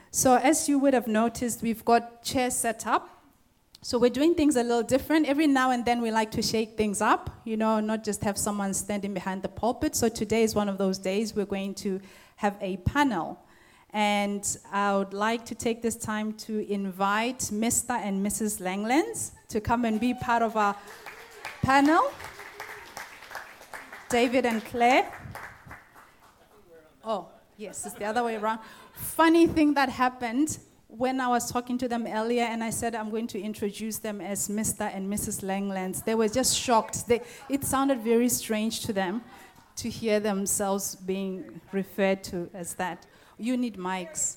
So as you would have noticed, we've got chairs set up. So we're doing things a little different. Every now and then we like to shake things up, not just have someone standing behind the pulpit. So today is one of those days we're going to have a panel. And I would like to take this time to invite Mr. and Mrs. Langlands to come and be part of our panel. David and Claire. Oh, yes, it's the other way around. Funny thing that happened when I was talking to them earlier and I said I'm going to introduce them as Mr. and Mrs. Langlands, they were just shocked. It sounded very strange to them to hear themselves being referred to as that. You need mics.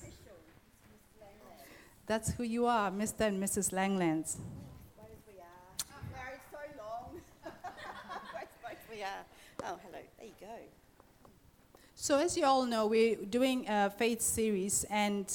That's who you are, Mr. and Mrs. Langlands. We are. Married so long. We are. Oh, hello. There you go. So as you all know, we're doing a faith series, and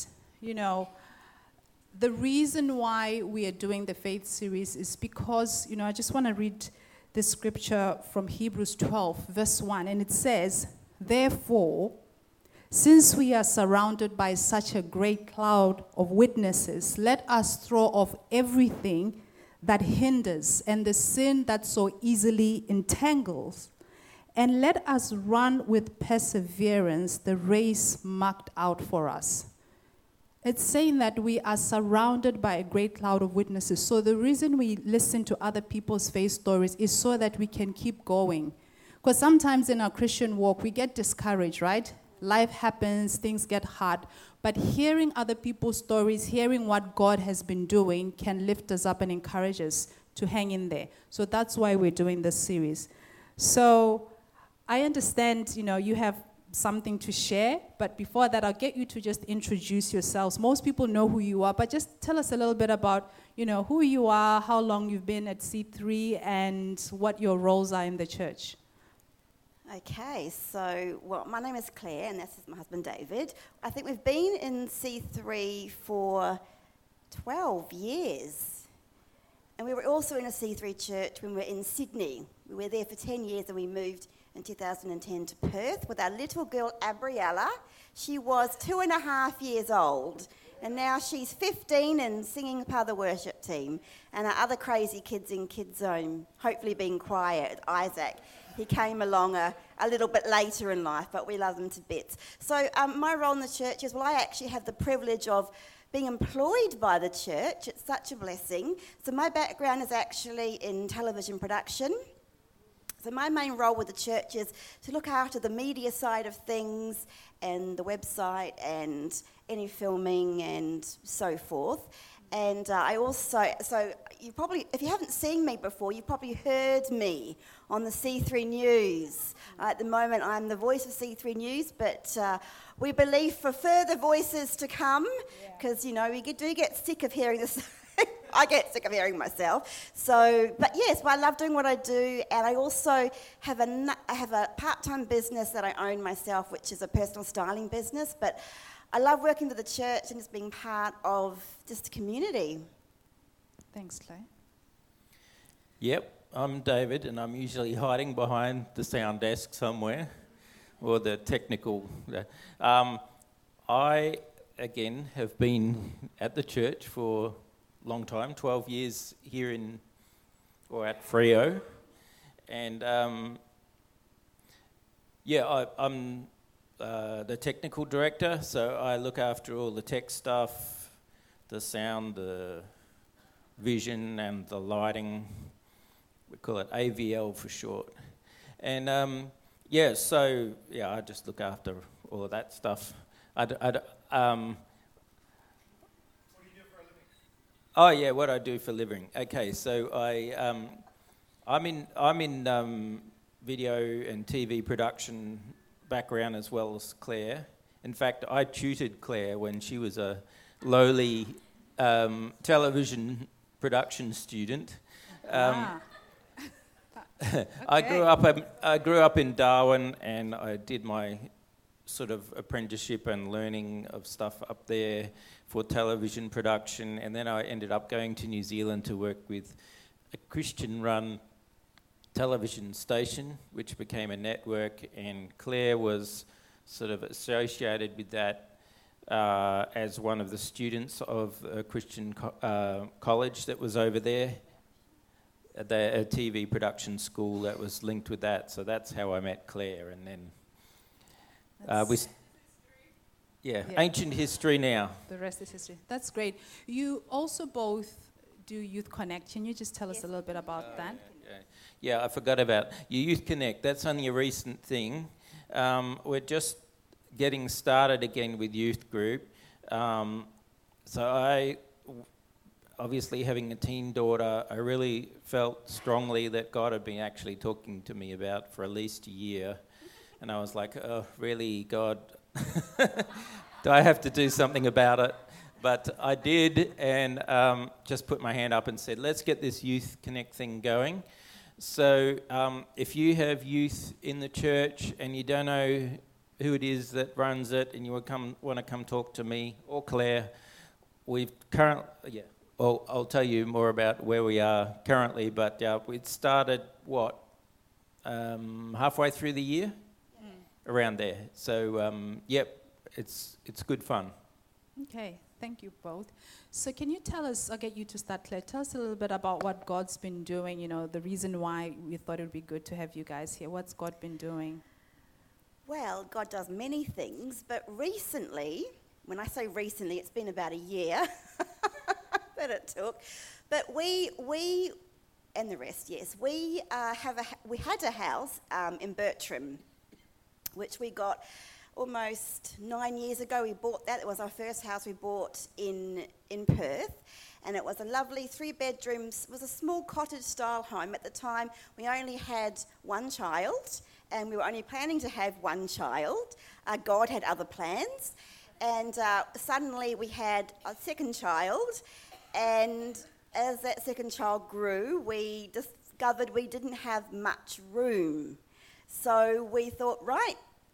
the reason why we are doing the faith series is because, I just want to read the scripture from Hebrews 12, verse 1, and it says, "Therefore, since we are surrounded by such a great cloud of witnesses, let us throw off everything that hinders and the sin that so easily entangles, and let us run with perseverance the race marked out for us." It's saying that we are surrounded by a great cloud of witnesses. So the reason we listen to other people's faith stories is so that we can keep going. Because sometimes in our Christian walk, we get discouraged, right? Life happens, things get hard. But hearing other people's stories, hearing what God has been doing can lift us up and encourage us to hang in there. So that's why we're doing this series. So I understand, you have something to share, but before that, I'll get you to just introduce yourselves. Most people know who you are, but just tell us a little bit about, who you are, how long you've been at C3, and what your roles are in the church. Okay, so, my name is Claire, and this is my husband, David. I think we've been in C3 for 12 years. And we were also in a C3 church when we were in Sydney. We were there for 10 years, and we moved in 2010 to Perth with our little girl, Abriella. She was 2.5 years old, and now she's 15 and singing part of the worship team. And our other crazy kids in Kids Zone, hopefully being quiet, Isaac. He came along a little bit later in life, but we love him to bits. So my role in the church is, I actually have the privilege of being employed by the church. It's such a blessing. So my background is actually in television production. So my main role with the church is to look after the media side of things and the website and any filming and so forth. And I also, so you probably, if you haven't seen me before, you've probably heard me on the C3 News. At the moment, I'm the voice of C3 News, but we believe for further voices to come, because, we do get sick of hearing this. I get sick of hearing myself. So, but yes, I love doing what I do, and I also have a part-time business that I own myself, which is a personal styling business, but I love working with the church and just being part of just a community. Thanks, Clay. Yep, I'm David, and I'm usually hiding behind the sound desk somewhere, or the technical. I, again, have been at the church for a long time, 12 years here at Freo, and I'm the technical director, so I look after all the tech stuff, the sound, the vision, and the lighting. We call it AVL for short. And I just look after all of that stuff. What do you do for a living? Oh yeah, what I do for a living. Okay, so I'm in video and TV production background as well as Claire. In fact, I tutored Claire when she was a lowly television production student. Okay. I grew up in Darwin, and I did my sort of apprenticeship and learning of stuff up there for television production, and then I ended up going to New Zealand to work with a Christian-run television station, which became a network, and Claire was sort of associated with that as one of the students of a Christian college that was over there, a TV production school that was linked with that. So that's how I met Claire, and then Yeah. ancient history now. The rest is history. That's great. You also both do Youth Connect. Can you just tell us a little bit about that? Yeah, I forgot about Youth Connect. That's only a recent thing. We're just getting started again with youth group. So obviously having a teen daughter, I really felt strongly that God had been actually talking to me about for at least a year. And I was like, oh, really, God? Do I have to do something about it? But I did, and just put my hand up and said, let's get this Youth Connect thing going. So if you have youth in the church and you don't know who it is that runs it and you want to come talk to me or Claire, I'll tell you more about where we are currently, but we started, halfway through the year? Around there. So, it's good fun. Okay, thank you both. So can you tell us, I'll get you to start, Claire, tell us a little bit about what God's been doing, the reason why we thought it would be good to have you guys here. What's God been doing? Well, God does many things, but recently, when I say recently, it's been about a year that it took. But we and the rest, yes, we had a house in Bertram, which we got almost 9 years ago. We bought that. It was our first house we bought in Perth, and it was a lovely 3 bedrooms. It was a small cottage-style home. At the time, we only had one child, and we were only planning to have one child. God had other plans, and suddenly we had a second child, and as that second child grew, we discovered we didn't have much room. So we thought, right,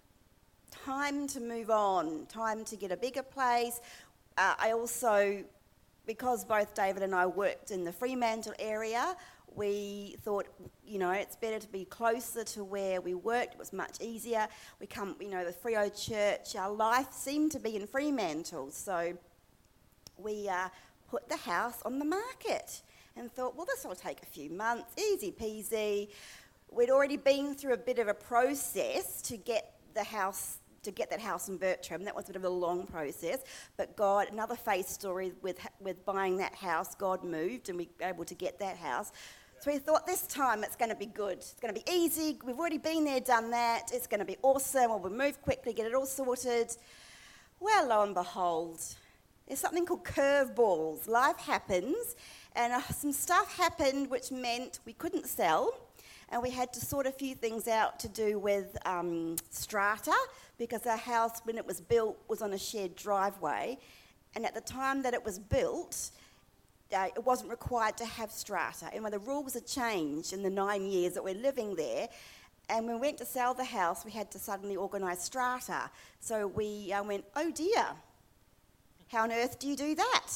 time to move on, time to get a bigger place. I also, because both David and I worked in the Fremantle area, we thought, it's better to be closer to where we worked. It was much easier. We come, the Freo Church, our life seemed to be in Fremantle. So we put the house on the market and thought, well, this will take a few months, easy peasy. We'd already been through a bit of a process to get that house in Bertram. That was a bit of a long process, but God, another faith story with buying that house, God moved and we were able to get that house. So we thought this time it's going to be good. It's going to be easy. We've already been there, done that. It's going to be awesome. We'll move quickly, get it all sorted. Well, lo and behold, there's something called curveballs. Life happens, and some stuff happened which meant we couldn't sell. And we had to sort a few things out to do with strata, because our house, when it was built, was on a shared driveway. And at the time that it was built, it wasn't required to have strata. And when the rules had changed in the 9 years that we're living there, and when we went to sell the house, we had to suddenly organise strata. So we went, oh dear, how on earth do you do that?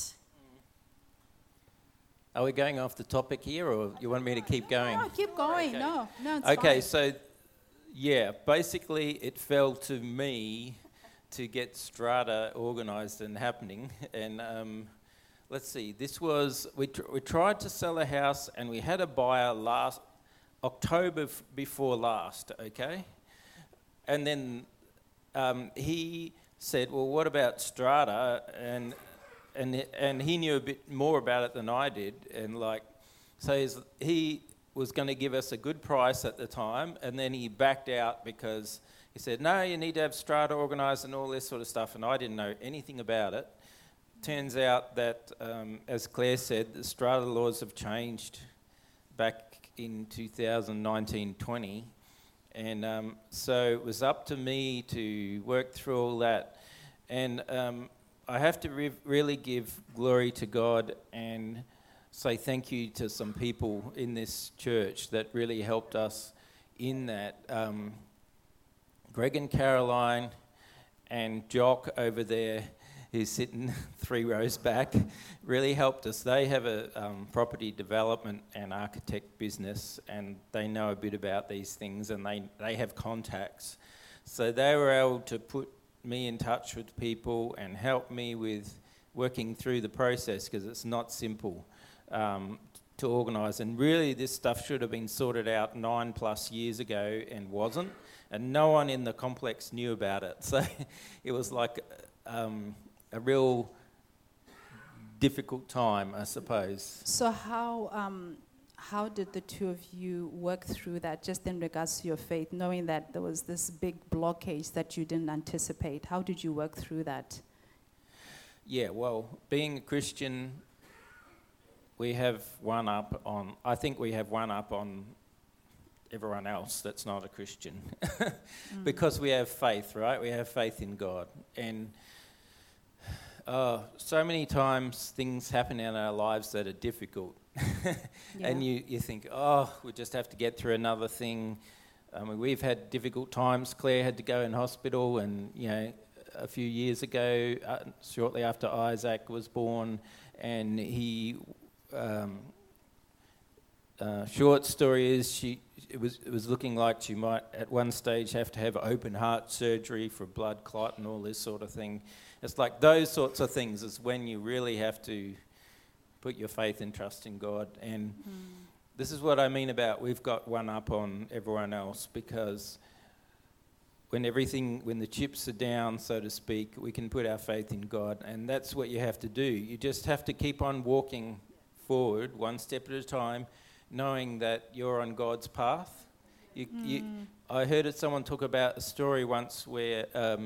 Are we going off the topic here, or you want me to keep going? No, keep going. Okay. No, it's okay, fine. So, basically it fell to me to get strata organised and happening. And let's see, this was, we tried to sell a house and we had a buyer last October before last, okay? And then he said, well, what about strata? And he knew a bit more about it than I did, and so he was going to give us a good price at the time, and then he backed out because he said, no, you need to have strata organised and all this sort of stuff, and I didn't know anything about it. Turns out that, as Claire said, the strata laws have changed back in 2019-20, and so it was up to me to work through all that, and I have to really give glory to God and say thank you to some people in this church that really helped us in that. Greg and Caroline and Jock over there, who's sitting 3 rows back, really helped us. They have a property development and architect business, and they know a bit about these things, and they have contacts. So they were able to put me in touch with people and helped me with working through the process, because it's not simple to organise. And really this stuff should have been sorted out 9+ years ago and wasn't, and no one in the complex knew about it. So it was like a real difficult time, I suppose. So how did the two of you work through that, just in regards to your faith, knowing that there was this big blockage that you didn't anticipate? How did you work through that? Yeah, well, being a Christian, we have one up on everyone else that's not a Christian. Because we have faith, right? We have faith in God. And so many times things happen in our lives that are difficult. And you think, we just have to get through another thing. I mean, we've had difficult times. Claire had to go in hospital, and a few years ago, shortly after Isaac was born, and he short story is it was looking like she might at one stage have to have open heart surgery for blood clot and all this sort of thing. It's like those sorts of things is when you really have to put your faith and trust in God. And this is what I mean about we've got one up on everyone else, because when the chips are down, so to speak, we can put our faith in God, and that's what you have to do. You just have to keep on walking forward one step at a time, knowing that you're on God's path. I heard someone talk about a story once where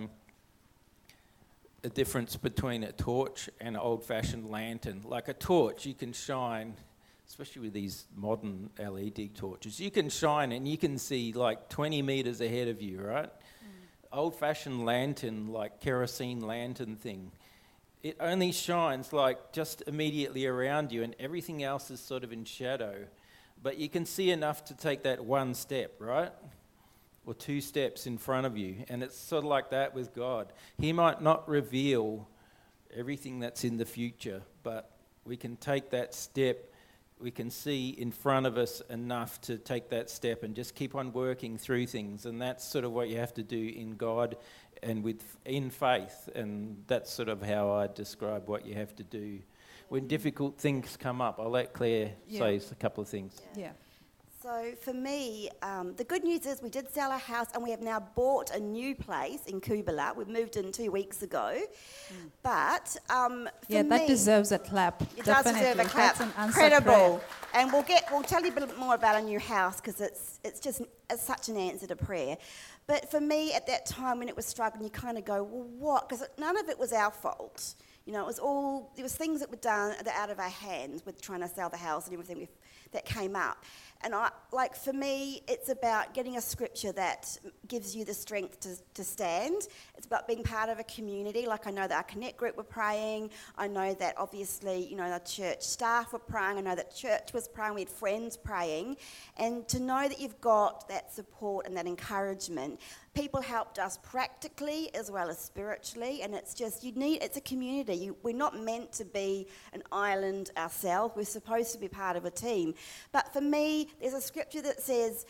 a difference between a torch and an old-fashioned lantern. Like a torch, you can shine, especially with these modern LED torches, you can shine and you can see like 20 metres ahead of you, right? Old-fashioned lantern, like kerosene lantern thing, it only shines like just immediately around you, and everything else is sort of in shadow. But you can see enough to take that one step, right? Or 2 steps in front of you. And it's sort of like that with God. He might not reveal everything that's in the future, but we can take that step. We can see in front of us enough to take that step and just keep on working through things. And that's sort of what you have to do in God and in faith. And that's sort of how I describe what you have to do when difficult things come up. I'll let Claire say a couple of things. Yeah. So for me, the good news is we did sell our house and we have now bought a new place in Kubala. We moved in 2 weeks ago. But for me... that deserves a clap. It does deserve a clap. Incredible. And we'll tell you a bit more about our new house, because it's such an answer to prayer. But for me, at that time when it was struggling, you kind of go, well, what? Because none of it was our fault. It was there was things that were done that out of our hands with trying to sell the house and everything that came up. And for me, it's about getting a scripture that gives you the strength to stand. It's about being part of a community. Like I know that our Connect group were praying. I know that obviously, our church staff were praying. I know that church was praying. We had friends praying. And to know that you've got that support and that encouragement. People helped us practically as well as spiritually, and it's a community. We're not meant to be an island ourselves. We're supposed to be part of a team. But for me, there's a scripture that says,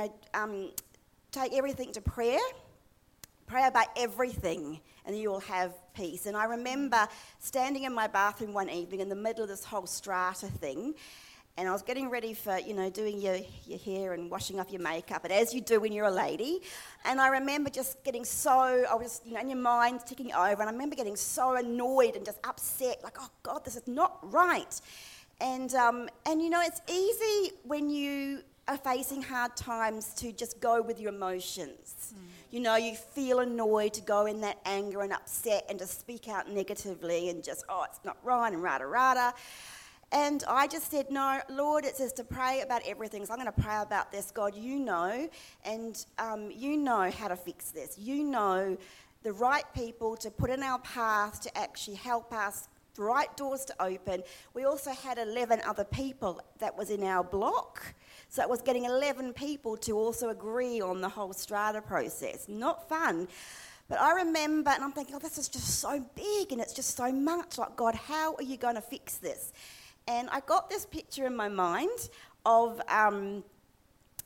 take everything to prayer. Pray about everything, and you will have peace. And I remember standing in my bathroom one evening in the middle of this whole strata thing, and I was getting ready for, doing your hair and washing off your makeup, and as you do when you're a lady. And I remember just getting I was in your mind ticking over, and I remember getting so annoyed and just upset, like, oh God, this is not right. And it's easy when you are facing hard times to just go with your emotions. You feel annoyed to go in that anger and upset and to speak out negatively and just, it's not right and rada. And I just said, no, Lord, it says to pray about everything. So I'm going to pray about this. God, you know, and you know how to fix this. You know the right people to put in our path to actually help us, the right doors to open. We also had 11 other people that was in our block. So it was getting 11 people to also agree on the whole strata process. Not fun. But I remember, and I'm thinking, this is just so big and it's just so much. Like, God, how are you going to fix this? And I got this picture in my mind of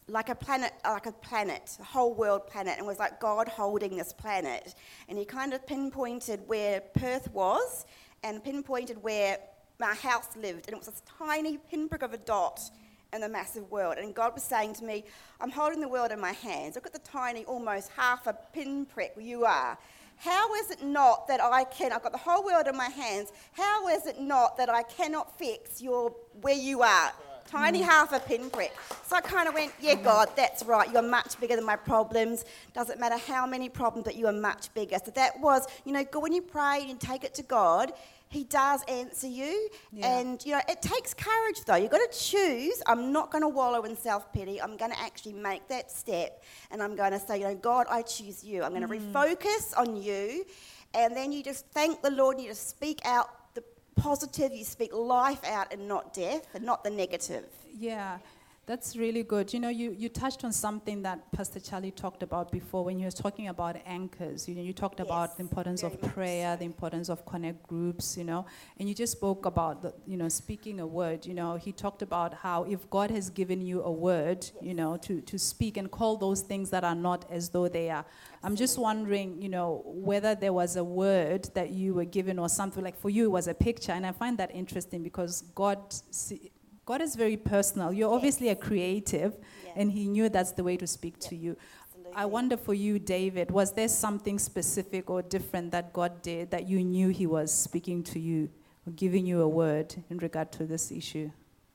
like a planet, a whole world planet, and it was like God holding this planet. And he kind of pinpointed where Perth was and pinpointed where my house lived, and it was this tiny pinprick of a dot in the massive world. And God was saying to me, I'm holding the world in my hands. Look at the tiny, almost half a pinprick where you are. How is it not that I've got the whole world in my hands, how is it not that I cannot fix where you are? Tiny half a pinprick. So I kind of went, yeah, God, that's right. You're much bigger than my problems. Doesn't matter how many problems, but you are much bigger. So that was, when you pray and take it to God, he does answer you. Yeah. And, it takes courage, though. You've got to choose. I'm not going to wallow in self-pity. I'm going to actually make that step. And I'm going to say, God, I choose you. I'm going to refocus on you. And then you just thank the Lord and you just speak out the positive. You speak life out and not death and not the negative. Yeah. That's really good. You touched on something that Pastor Charlie talked about before when he was talking about anchors. You talked about the importance of prayer, the importance of connect groups, and you just spoke about, speaking a word. He talked about how if God has given you a word, to speak and call those things that are not as though they are. I'm just wondering, whether there was a word that you were given or something, like for you it was a picture. And I find that interesting because God is very personal. You're obviously a creative, and he knew that's the way to speak to you. Absolutely. I wonder for you, David, was there something specific or different that God did that you knew he was speaking to you or giving you a word in regard to this issue?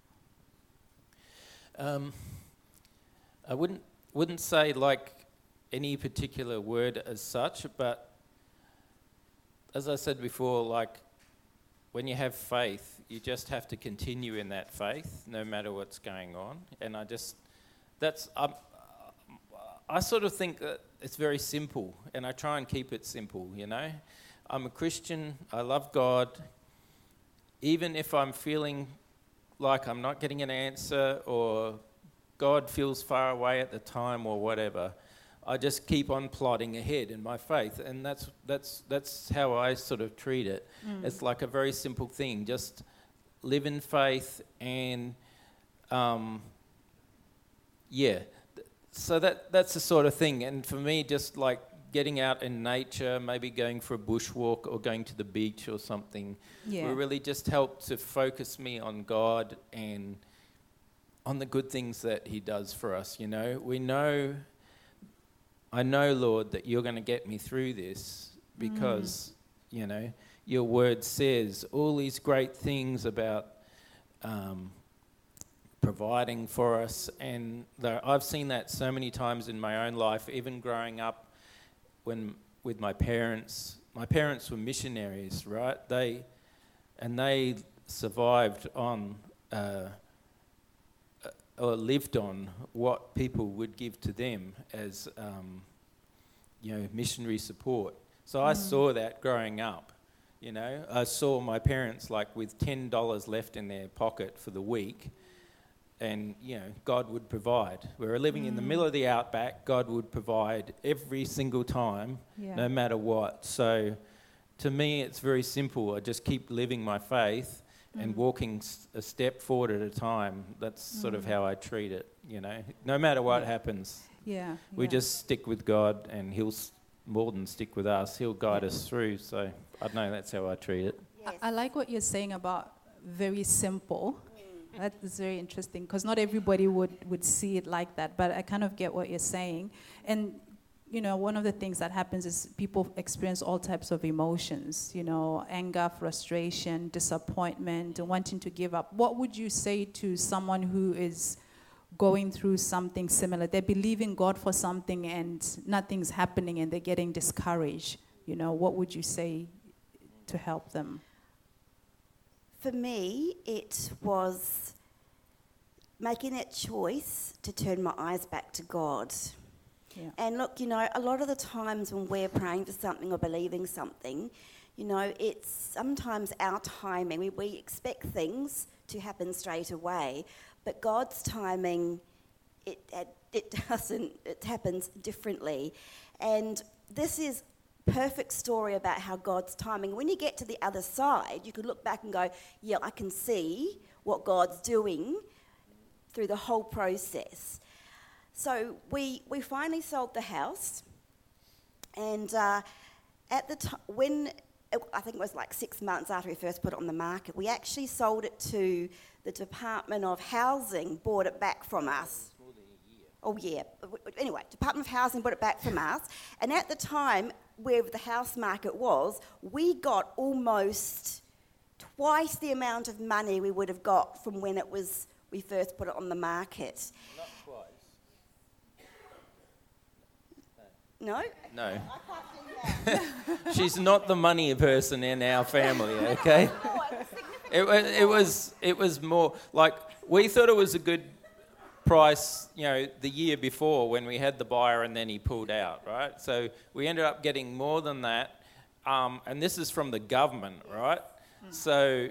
I wouldn't say like any particular word as such, but as I said before, like when you have faith, you just have to continue in that faith, no matter what's going on. And I sort of think that it's very simple, and I try and keep it simple, I'm a Christian, I love God. Even if I'm feeling like I'm not getting an answer or God feels far away at the time or whatever, I just keep on plodding ahead in my faith, and that's how I sort of treat it. It's like a very simple thing. Just live in faith, and So that's the sort of thing. And for me, just like getting out in nature, maybe going for a bushwalk or going to the beach or something, will really just help to focus me on God and on the good things that He does for us. I know, Lord, that you're going to get me through this because, your word says all these great things about providing for us. And I've seen that so many times in my own life, even growing up with my parents. My parents were missionaries, right? They survived on or lived on what people would give to them as, missionary support. So I saw that growing up, I saw my parents like with $10 left in their pocket for the week, and, God would provide. We were living in the middle of the outback. God would provide every single time, no matter what. So to me, it's very simple. I just keep living my faith and walking a step forward at a time. That's sort of how I treat it, no matter what happens. We just stick with God, and He'll more than stick with us. He'll guide us through. So I know that's how I treat it. Yes. I like what you're saying about very simple. That is very interesting because not everybody would see it like that, but I kind of get what you're saying. And one of the things that happens is people experience all types of emotions, anger, frustration, disappointment, wanting to give up. What would you say to someone who is going through something similar? They're believing God for something and nothing's happening and they're getting discouraged. What would you say to help them? For me, it was making that choice to turn my eyes back to God. Yeah. And look, a lot of the times when we're praying for something or believing something, it's sometimes our timing. We expect things to happen straight away, but God's timing, it doesn't. It happens differently. And this is perfect story about how God's timing. When you get to the other side, you could look back and go, yeah, I can see what God's doing through the whole process. So we finally sold the house, and at the time, I think it was like 6 months after we first put it on the market, we actually sold it to the Department of Housing, bought it back from us. Oh yeah, anyway, Department of Housing bought it back from us, and at the time, where the house market was, we got almost twice the amount of money we would have got from when we first put it on the market. Not twice. No? No. I can't do that. She's not the money person in our family, okay? It was more like we thought it was a good price, the year before when we had the buyer and then he pulled out, right? So we ended up getting more than that, and this is from the government, right? So,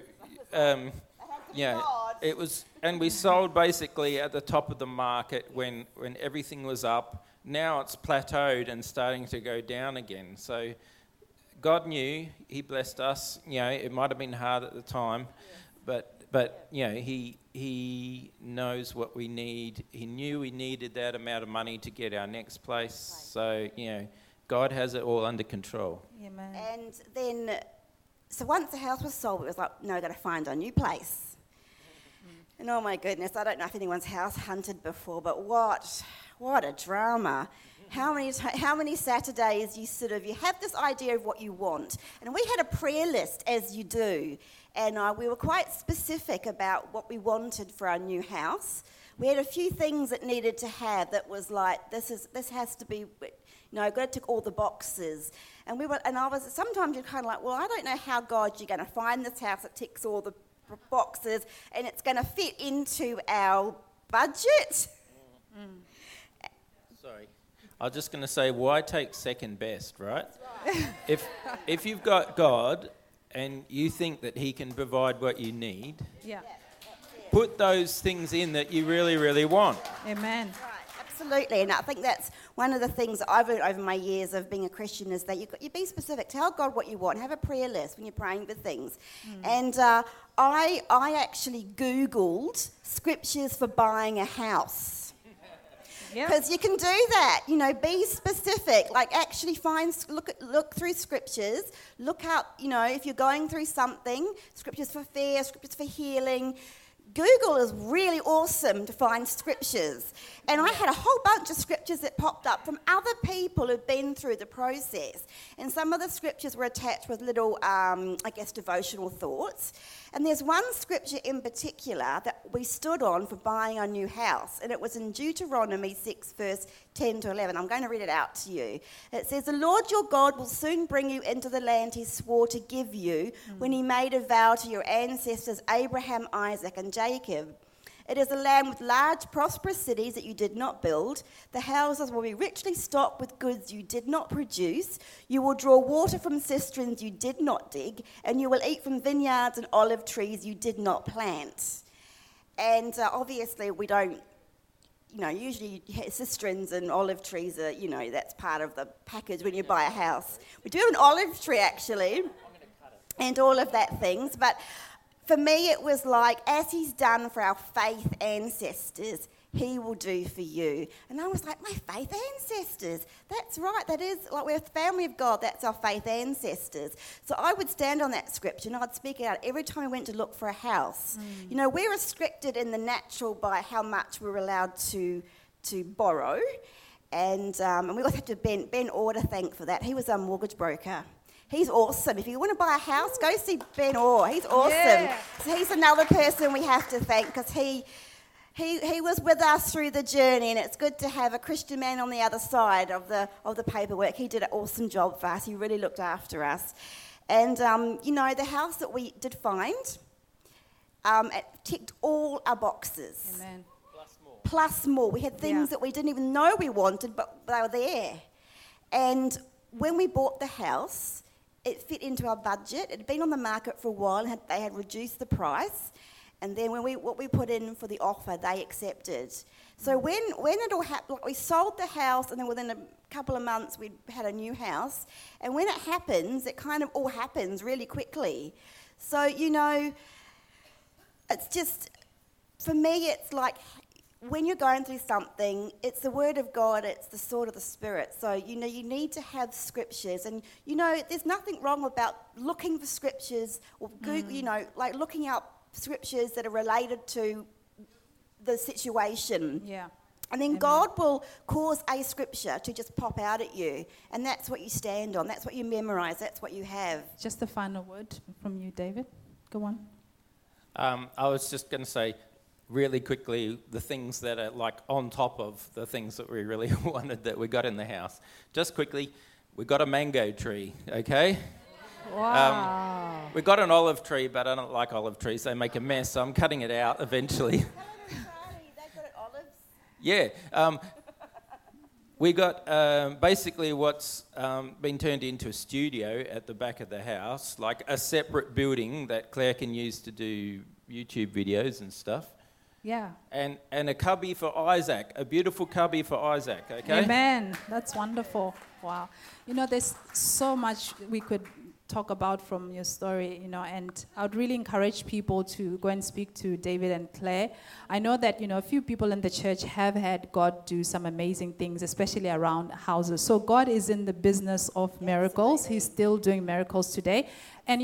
it was, and we sold basically at the top of the market when everything was up. Now it's plateaued and starting to go down again. So God knew, He blessed us. It might have been hard at the time, but He knows what we need. He knew we needed that amount of money to get our next place. So, God has it all under control. Amen. And then, so once the house was sold, it was like, no, we've got to find a new place. And oh my goodness, I don't know if anyone's house hunted before, but what a drama. How many Saturdays you have this idea of what you want. And we had a prayer list, as you do, and we were quite specific about what we wanted for our new house. We had a few things that needed to have that was like, this has to be, got to tick all the boxes. And sometimes you're kind of like, well, I don't know how, God, you're going to find this house that ticks all the boxes and it's going to fit into our budget. Sorry. I was just going to say, why take second best, right? If you've got God and you think that He can provide what you need, put those things in that you really, really want. Amen. Right, absolutely. And I think that's one of the things that I've learned over my years of being a Christian is that you be specific. Tell God what you want. Have a prayer list when you're praying for things. And I actually Googled scriptures for buying a house. Because you can do that, be specific. Like actually look through scriptures. Look up, if you're going through something, scriptures for fear, scriptures for healing. Google is really awesome to find scriptures. And I had a whole bunch of scriptures that popped up from other people who've been through the process. And some of the scriptures were attached with little, devotional thoughts. And there's one scripture in particular that we stood on for buying our new house. And it was in Deuteronomy 6, verse 10 to 11. I'm going to read it out to you. It says, "The Lord your God will soon bring you into the land He swore to give you when He made a vow to your ancestors Abraham, Isaac, and Jacob. It is a land with large, prosperous cities that you did not build. The houses will be richly stocked with goods you did not produce. You will draw water from cisterns you did not dig, and you will eat from vineyards and olive trees you did not plant." And obviously we don't, usually cisterns and olive trees are, that's part of the package when you buy a house. We do have an olive tree actually, and all of that things, but for me, it was like, as He's done for our faith ancestors, He will do for you. And I was like, my faith ancestors. That's right. That is, like, we're the family of God. That's our faith ancestors. So I would stand on that scripture and I'd speak it out every time I went to look for a house. We're restricted in the natural by how much we're allowed to borrow. And we also have to Ben Orr to thank for that. He was our mortgage broker. He's awesome. If you want to buy a house, go see Ben Orr. He's awesome. Yeah. So he's another person we have to thank because he was with us through the journey, and it's good to have a Christian man on the other side of the paperwork. He did an awesome job for us. He really looked after us. And, the house that we did find, it ticked all our boxes. Amen. Plus more. We had things that we didn't even know we wanted, but they were there. And when we bought the house, it fit into our budget. It had been on the market for a while, and they had reduced the price. And then what we put in for the offer, they accepted. So when it all happened, we sold the house, and then within a couple of months, we had a new house. And when it happens, it kind of all happens really quickly. So, it's just, for me, it's like when you're going through something, it's the Word of God, it's the sword of the Spirit. So, you need to have scriptures. And, there's nothing wrong about looking for scriptures or Google, like looking up scriptures that are related to the situation. Yeah. And then Amen. God will cause a scripture to just pop out at you. And that's what you stand on. That's what you memorize. That's what you have. Just a final word from you, David. Go on. I was just going to say, really quickly, the things that are like on top of the things that we really wanted that we got in the house. Just quickly, we got a mango tree, okay? Wow. We got an olive tree, but I don't like olive trees. They make a mess, so I'm cutting it out eventually. They've got it olives. Yeah. We got basically what's been turned into a studio at the back of the house, like a separate building that Claire can use to do YouTube videos and stuff. Yeah. And a cubby for Isaac, a beautiful cubby for Isaac, okay? Amen. That's wonderful. Wow. There's so much we could talk about from your story, and I would really encourage people to go and speak to David and Claire. I know that, a few people in the church have had God do some amazing things, especially around houses. So God is in the business of miracles. He's still doing miracles today. And,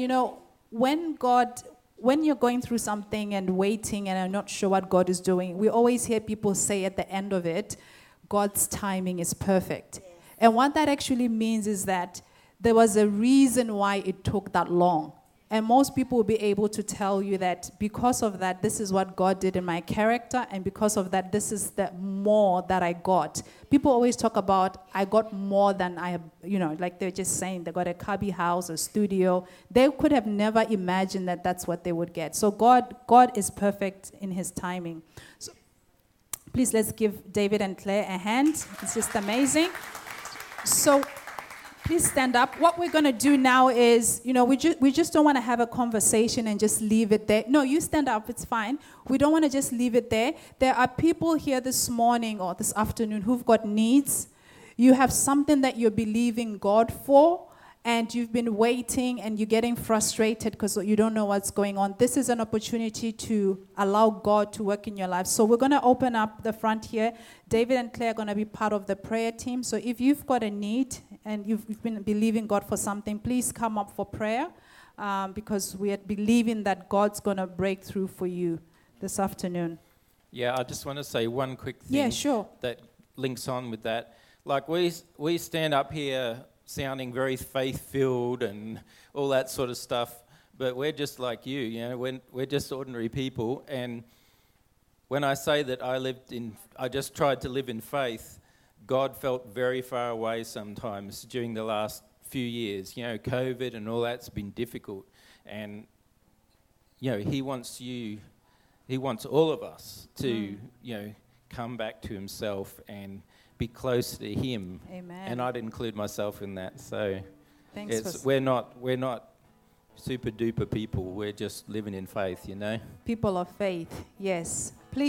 when you're going through something and waiting and are not sure what God is doing, we always hear people say at the end of it, God's timing is perfect. Yes. And what that actually means is that there was a reason why it took that long. And most people will be able to tell you that because of that, this is what God did in my character, and because of that, this is the more that I got. People always talk about, I got more than I have, like they're just saying they got a cubby house, a studio. They could have never imagined that that's what they would get. So God is perfect in his timing. So please, let's give David and Claire a hand. It's just amazing. So please stand up. What we're going to do now is, we just don't want to have a conversation and just leave it there. No, you stand up. It's fine. We don't want to just leave it there. There are people here this morning or this afternoon who've got needs. You have something that you're believing God for, and you've been waiting and you're getting frustrated because you don't know what's going on. This is an opportunity to allow God to work in your life. So we're going to open up the front here. David and Claire are going to be part of the prayer team. So if you've got a need and you've been believing God for something, please come up for prayer because we are believing that God's going to break through for you this afternoon. Yeah, I just want to say one quick thing. Yeah, sure. That links on with that. Like we stand up here sounding very faith-filled and all that sort of stuff, but we're just like you, we're just ordinary people. And when I say that I just tried to live in faith, God felt very far away sometimes during the last few years. COVID and all that's been difficult. And, he wants all of us to, come back to himself and be close to him. Amen. And I'd include myself in that. So Thanks we're not super duper people. We're just living in faith, People of faith, yes. Please.